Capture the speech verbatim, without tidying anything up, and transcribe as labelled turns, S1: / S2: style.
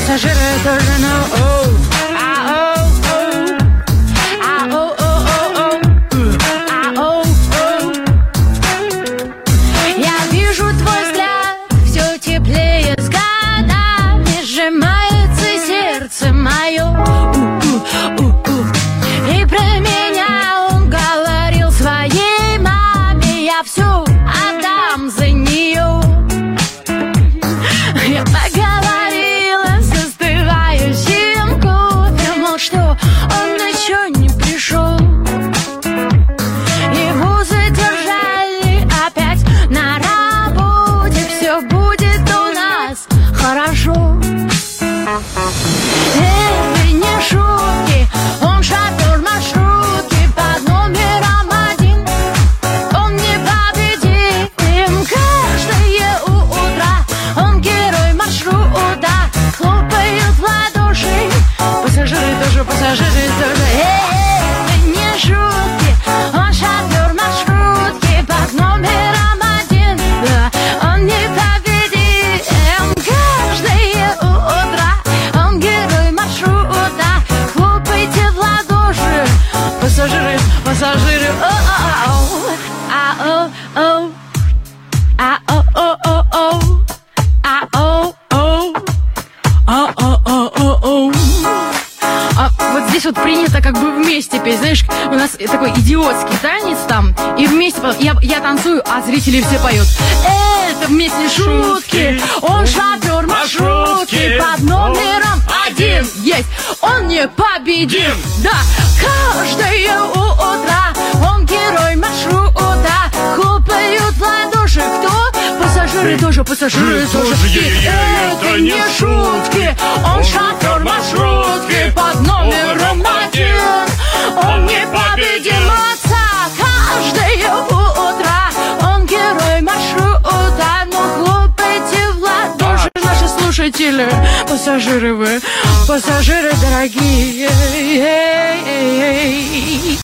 S1: пассажиры тоже, ну, оу, а, оу, оу, а, оу, оу, оу, оу, а, оу, оу. Я вижу твой взгляд, все теплее с годами, сжимается сердце мое, у, у, у, у. И про меня он говорил своей маме, я все отдам за нее. Я поговорила с остывающим кофе, мол, что он еще не пришел. Его задержали опять на работе, все будет у нас хорошо. Это не шутки, он шофер маршрутки под номером один. Он непобедим каждое утро, он герой маршрута, хлопают в ладоши, пассажиры тоже, пассажиры тоже. Это не шутки, он шофер маршрутки под номером один. Да, он непобедим каждое утро, он герой маршрута, хлопайте в ладоши, пассажиры, пассажиры. О-о-о, а-о-о, а-о-о-о-о, а-о-о, а-о-о-о-о. А вот здесь вот принято как бы вместе петь, знаешь, у нас такой идиотский танец там, и вместе я, я танцую, а зрители все поют. Это вместе шутки, он шофер маршрутки под номером один. Есть, он непобедим, да, каждое утро, он герой маршрута, хлопают в ладоши, кто? Пассажиры тоже, пассажиры тоже. Это не шутки, он шофер маршрутки под номером один. Он непобедим отца каждое утро, он герой маршрута, но хлопайте в ладоши, наши слушатели, пассажиры вы, пассажиры дорогие.